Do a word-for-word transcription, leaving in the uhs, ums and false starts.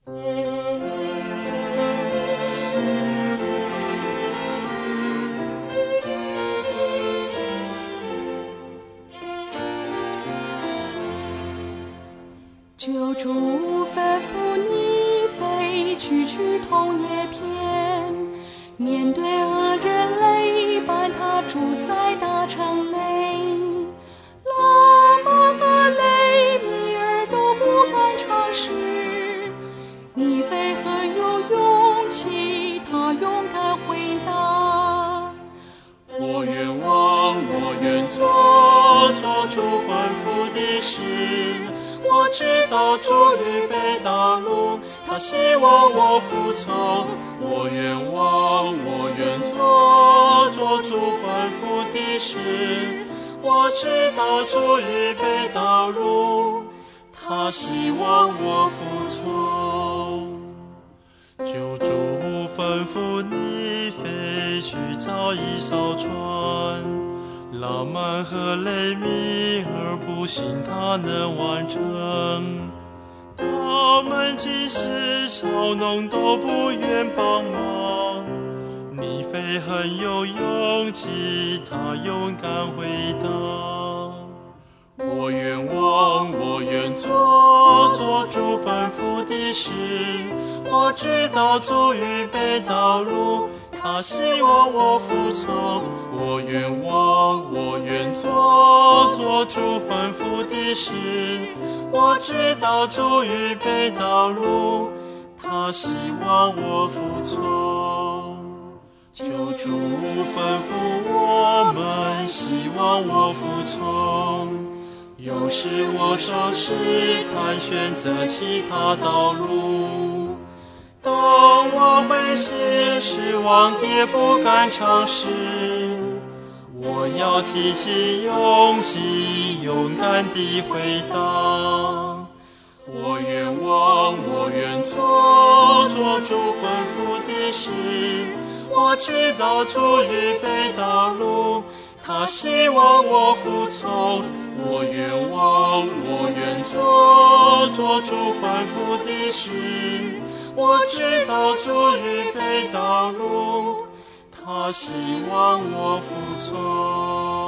救主吩咐你飞去去同叶篇，面对恶人累伴他住在大城内，拉玛和雷米尔都不敢尝试，你非很有勇气，他勇敢回答： 我愿往，我愿做，做主吩咐的事。我知道主预备道路，他希望我服从。我愿往，我愿做，做主吩咐的事。我知道主预备道路，他希望我服从。救主吩咐你飞去找一艘船，拉曼和雷米尔不信他能完成，他们即使操弄都不愿帮忙。尼腓很有勇气，他勇敢回答：我愿往，我愿做，做主吩咐的事。我知道主预备道路，他希望我服从。我愿往，我愿做，做主吩咐的事。我知道主预备道路，他希望我服从。救主吩咐我们，希望我服从。有时我受试探，选择其他道路。当我灰心失望，也不敢尝试。我要提起勇气，勇敢地回答：我愿往，我愿做，做主吩咐的事。我知道主预备道路，他希望我服从。我愿往，我愿做，做主吩咐的事。我知道主预备道路，他希望我服从。